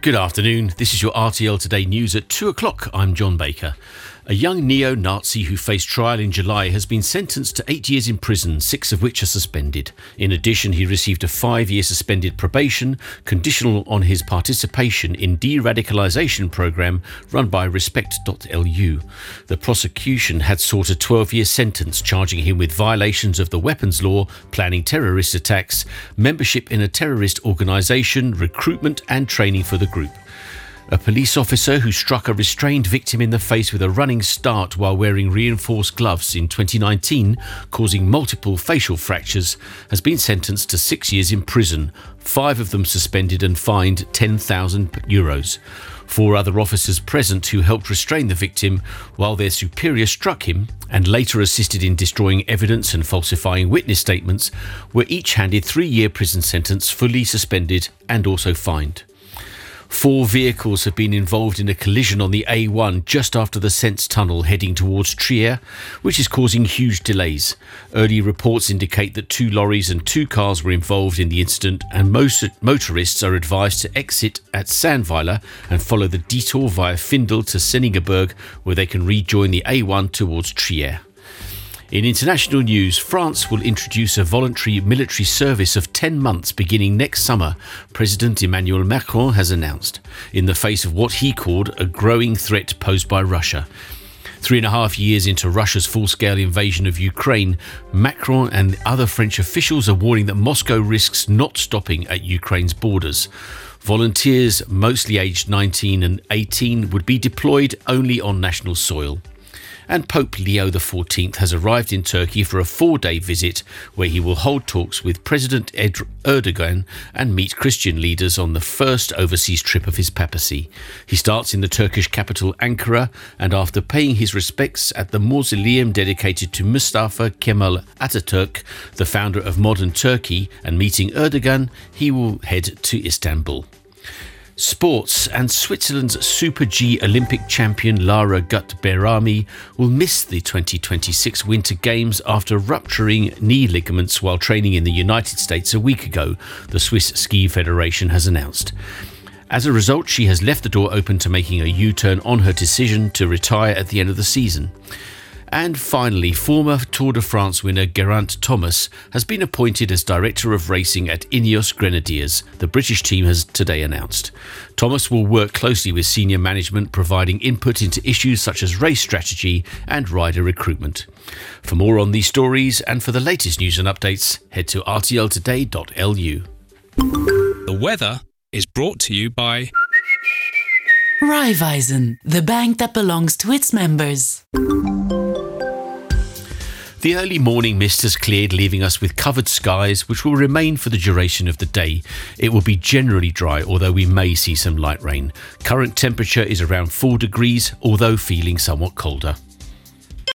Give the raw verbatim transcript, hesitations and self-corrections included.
Good afternoon. This is your R T L Today news at two o'clock. I'm John Baker. A young neo-Nazi who faced trial in July has been sentenced to eight years in prison, six of which are suspended. In addition, he received a five-year suspended probation, conditional on his participation in de-radicalisation programme run by Respect dot L U. The prosecution had sought a twelve-year sentence, charging him with violations of the weapons law, planning terrorist attacks, membership in a terrorist organisation, recruitment and training for the group. A police officer who struck a restrained victim in the face with a running start while wearing reinforced gloves in twenty nineteen, causing multiple facial fractures, has been sentenced to six years in prison, five of them suspended and fined ten thousand euros. Four other officers present who helped restrain the victim while their superior struck him and later assisted in destroying evidence and falsifying witness statements were each handed three-year prison sentence, fully suspended and also fined. Four vehicles have been involved in a collision on the A one just after the Sens tunnel heading towards Trier, which is causing huge delays. Early reports indicate that two lorries and two cars were involved in the incident, and most motorists are advised to exit at Sandweiler and follow the detour via Findel to Senningerberg, where they can rejoin the A one towards Trier. In international news, France will introduce a voluntary military service of ten months beginning next summer, President Emmanuel Macron has announced, in the face of what he called a growing threat posed by Russia. Three and a half years into Russia's full-scale invasion of Ukraine, Macron and other French officials are warning that Moscow risks not stopping at Ukraine's borders. Volunteers, mostly aged nineteen and eighteen, would be deployed only on national soil. And Pope Leo the fourteenth has arrived in Turkey for a four-day visit where he will hold talks with President Erdogan and meet Christian leaders on the first overseas trip of his papacy. He starts in the Turkish capital Ankara, and after paying his respects at the mausoleum dedicated to Mustafa Kemal Atatürk, the founder of modern Turkey, and meeting Erdogan, he will head to Istanbul. Sports, and Switzerland's Super G Olympic champion Lara Gut-Berami will miss the twenty twenty-six Winter Games after rupturing knee ligaments while training in the United States a week ago, the Swiss Ski Federation has announced. As a result, she has left the door open to making a U-turn on her decision to retire at the end of the season. And finally, former Tour de France winner Geraint Thomas has been appointed as Director of Racing at Ineos Grenadiers, the British team has today announced. Thomas will work closely with senior management, providing input into issues such as race strategy and rider recruitment. For more on these stories and for the latest news and updates, head to r t l today dot l u. The weather is brought to you by Raiffeisen, the bank that belongs to its members. The early morning mist has cleared, leaving us with covered skies, which will remain for the duration of the day. It will be generally dry, although we may see some light rain. Current temperature is around four degrees, although feeling somewhat colder.